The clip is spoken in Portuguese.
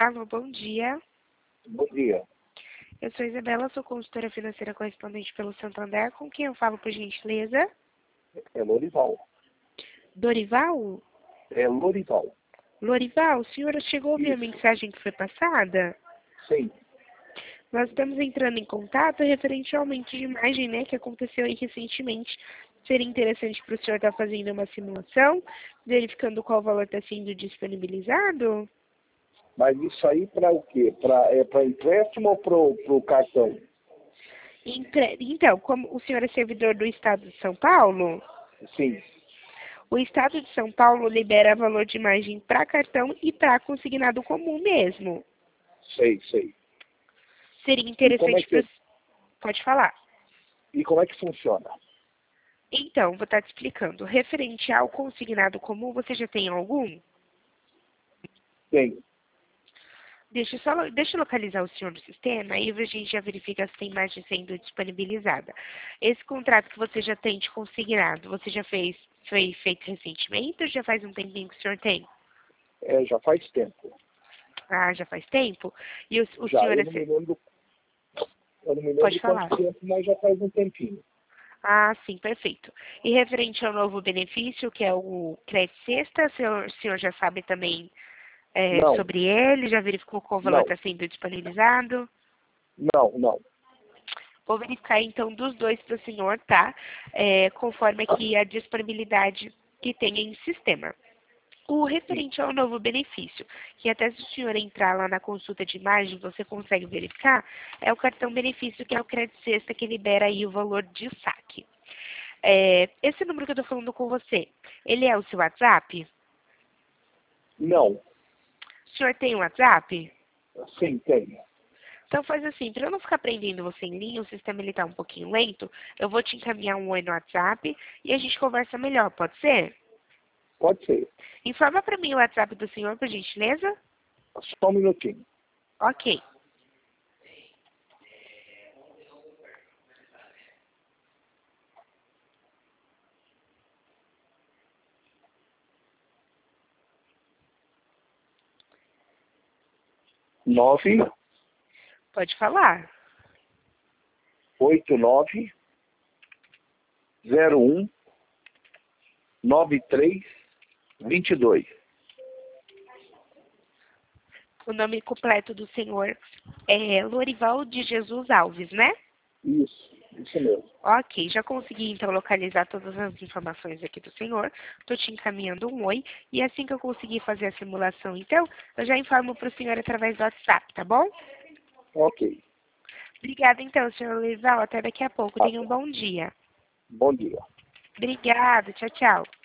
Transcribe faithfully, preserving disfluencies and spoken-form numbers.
Alô, bom dia. Bom dia. Eu sou Isabela, sou consultora financeira correspondente pelo Santander. Com quem eu falo, por gentileza? É Lorival. Dorival? É Lorival. Lorival, o senhor chegou a ouvir a Isso. mensagem que foi passada? Sim. Nós estamos entrando em contato referente ao aumento de imagem, né, que aconteceu aí recentemente. Seria interessante para o senhor estar fazendo uma simulação, verificando qual valor está sendo disponibilizado? Mas isso aí para o quê? Pra, é para empréstimo ou para o cartão? Entre- Então, como o senhor é servidor do Estado de São Paulo, Sim. o Estado de São Paulo libera valor de imagem para cartão e para consignado comum mesmo. Sei, sei. Seria E como é interessante que, para... Pode falar. e como é que funciona? Então, vou estar te explicando. Referente ao consignado comum, você já tem algum? Tem. Deixa eu, só, deixa eu localizar o senhor no sistema, aí a gente já verifica se tem imagem sendo disponibilizada. Esse contrato que você já tem de consignado, você já fez, foi feito recentemente ou já faz um tempinho que o senhor tem? É, já faz tempo. Ah, já faz tempo? E o, o Já, senhor eu é... não me se- lembro, eu não me Pode lembro falar. quanto tempo, mas já faz um tempinho. Ah, sim, perfeito. E referente ao novo benefício, que é o Crédito Sexta, o senhor, o senhor já sabe também é, Não, sobre ele? Já verificou qual valor não, está sendo disponibilizado? não, não. Vou verificar então dos dois para o senhor, tá? É, conforme aqui a disponibilidade que tem em sistema. O Sim. referente ao novo benefício, que até se o senhor entrar lá na consulta de imagem, você consegue verificar, é o cartão benefício, que é o Crédito Sexta, que libera aí o valor de saque. É, esse número que eu estou falando com você, ele é o seu WhatsApp? Não. O senhor tem um WhatsApp? Sim, tem. Então faz assim, para eu não ficar prendendo você em linha, o sistema ele tá um pouquinho lento, eu vou te encaminhar um oi no WhatsApp e a gente conversa melhor, pode ser? Pode ser. Informa para mim o WhatsApp do senhor, por gentileza? Só um minutinho. Ok. Nove Pode falar. oito nove zero um nove três vinte e dois. O nome completo do senhor é Lorival de Jesus Alves, né? Isso, isso mesmo. Ok, já consegui então localizar todas as informações aqui do senhor. Estou te encaminhando um oi. E assim que eu conseguir fazer a simulação, então, eu já informo para o senhor através do WhatsApp, tá bom? Ok. Obrigada então, senhor Lorival. Até daqui a pouco. Tá Tenha um bom. bom dia. Bom dia. Obrigada. Tchau, tchau.